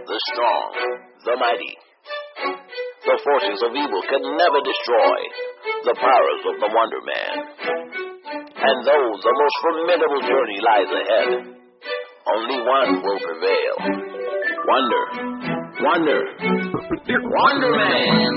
the strong, the mighty. The forces of evil can never destroy the powers of the Wonder Man. And though the most formidable journey lies ahead, only one will prevail. Wonder. Wonder Man.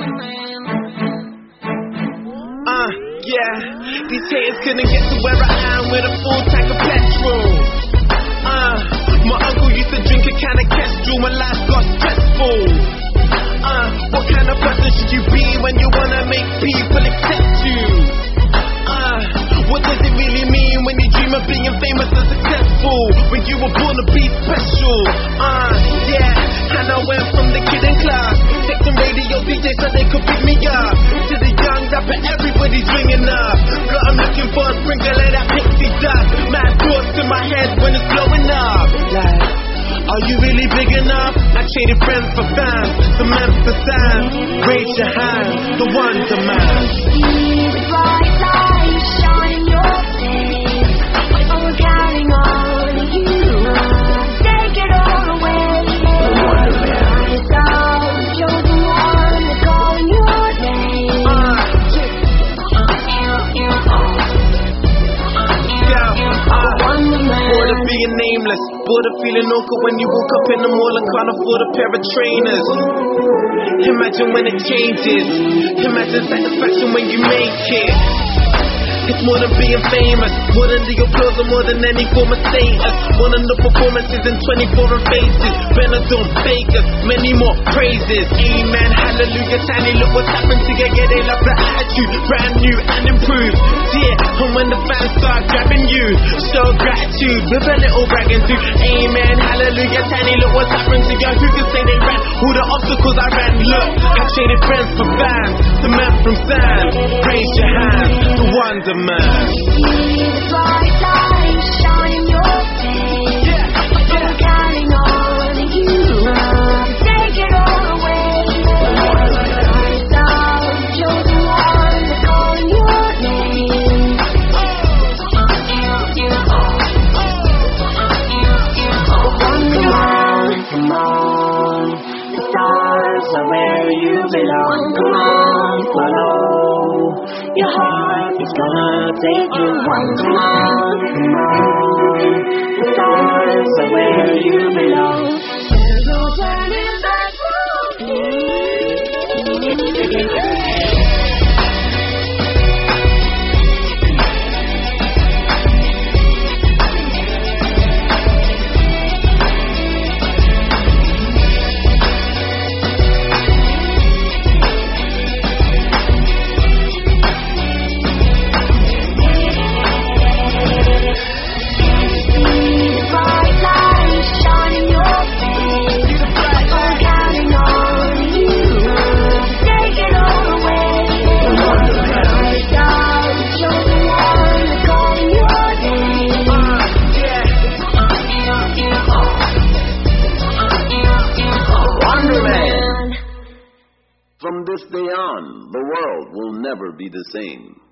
Yeah, these haters couldn't get to where I am with a full tank of petrol. My uncle used to drink a can of Kestrel when life got stressful. What kind of person should you be when you wanna make people accept you? What does it really mean when you dream of being famous and successful? When you were born to be special? Yeah, and I went from the kid in class, texting radio DJs so they could pick me up, to the young rapper everybody's ringing up. But I'm looking for a sprinkle of that pixie dust. Mad thoughts in my head when it's blowing up. Like, are you really big enough? I traded friends for fans, the man for Sam. Raise your hand, the Wonder Man. See the bright light shine in your face. We're counting on you. Take it all away. The Wonder Man. You're the one that's calling your name. Bored of being nameless, bored of feeling awkward when you woke up in the mall and can't afford a pair of trainers. Imagine when it changes. Imagine satisfaction when you make it. It's more than being famous, more than the applause or more than any form of status. More than the performances in 24 faces. Benetton, Bakers, many more praises. Amen, hallelujah, tiny, look what's happened to you. Yeah, they love the attitude, brand new and improved. Yeah, and when the fans start grabbing you, show gratitude with a little bragging too. Amen, hallelujah, tiny, look what's happened to you. Who can say they ran all the obstacles I ran? Look, I traded friends for fans, the man from sand. Raise your hands, the Wonder Man. See the bright light shine in your face. We're counting on you. Take it all away. Lights out, you're the one that's calling your name. Wonder Man, come on. The stars are where you belong. Come on, follow your heart. It's gonna take you. Wonder Man, come on. The stars are where you belong. There's no turning back from me. From this day on, the world will never be the same.